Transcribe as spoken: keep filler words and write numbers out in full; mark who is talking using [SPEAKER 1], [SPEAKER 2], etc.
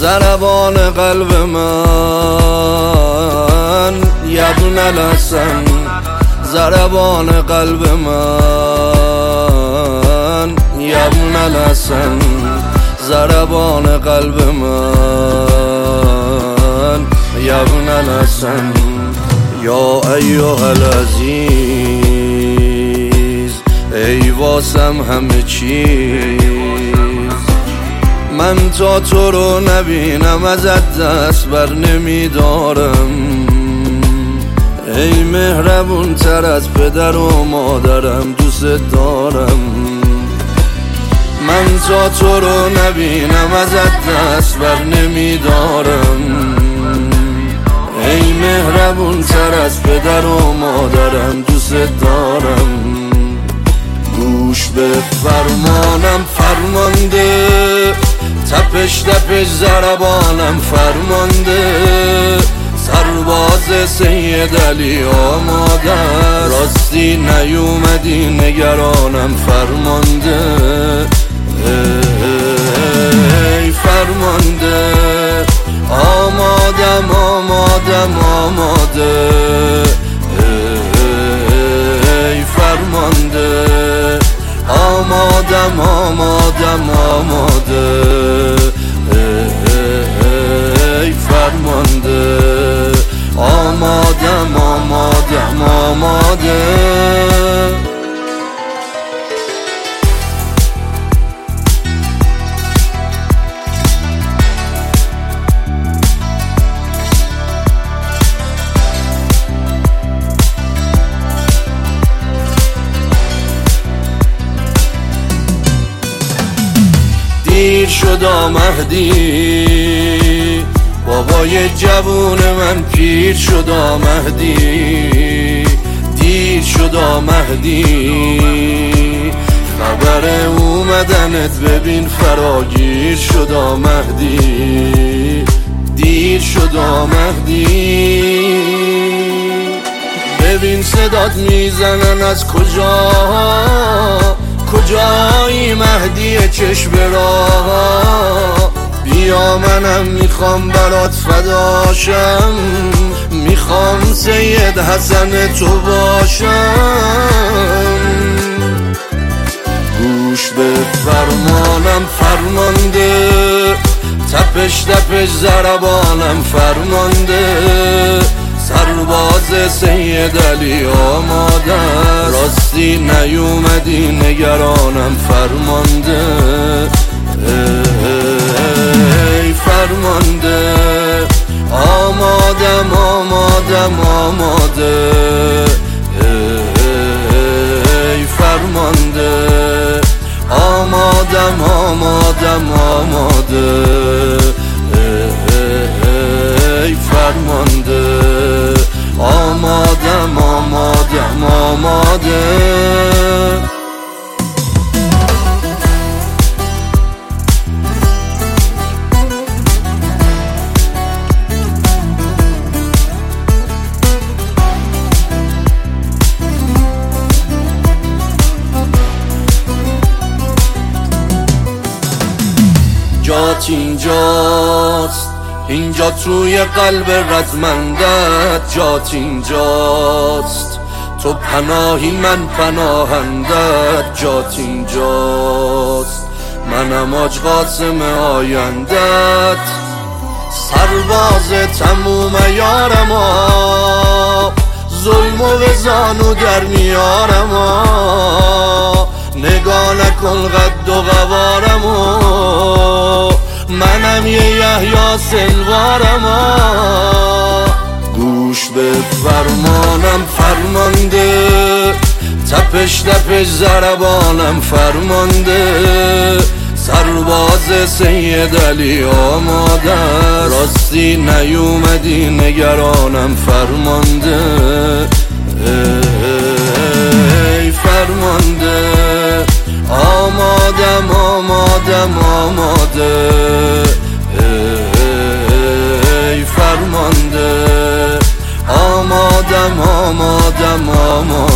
[SPEAKER 1] ضربان قلب من یبن الحسن، ضربان قلب من یبن الحسن، ضربان قلب من یبن الحسن. یا ایها العزیز ای واسم همه چیز، من تا تو رو نبینم ازت دست بر نمیدارم. ای مهربون تر از پدر و مادرم دوست دارم. من تا تو رو نبینم ازت دست بر نمیدارم. ای مهربون تر از پدر و مادرم دوست دارم. گوش به فرمانم فرمانده، تپش تپش ضربانم فرمانده. سرباز سید علی آماده، راستی نیومدی نگرانم فرمانده. ای فرمانده آمادم آمادم آماده. ای فرمانده آمادم آمادم آماده. ای فرمانده آمادم آمادم آماده. دیر شد مهدی، بابای جوون من پیر شد مهدی. دیر شد مهدی، خبر اومدنت ببین فراگیر شد مهدی. دیر شد مهدی، ببین صدات میزنن از کجا، کجایی مهدی چشم راه. بیا منم میخوام برات فداشم، میخوام سید حسن تو باشم. گوش به فرمانم فرمانده، تپش تپش ضربانم فرمانده. سرباز سید علی آماده، راستی نیومدی نگرانم فرمانده. ای فرمانده آمادم آمادم آماده. ای فرمانده آمادم آمادم آماده. ای فرمانده آمادم آمادم آماده. جات اینجاست، اینجا توی قلب رزمندت. جات اینجاست، تو پناهی من پناهندت. جات اینجاست، منم آج قاسم آیندت. سرباز تموم یارما، ظلم و وزانو در میارما. نگاه نکن قد و قوارمو، منم یه یحیی سلوارما. گوش به فرمانم فرمانده، تپش تپش ضربانم فرمانده. سرباز سید علی آماده، راستی نیومدی نگرانم فرمانده. ای فرمانده آمادم آمادم آماده. ای فرمانده آمادم آمادم آماده.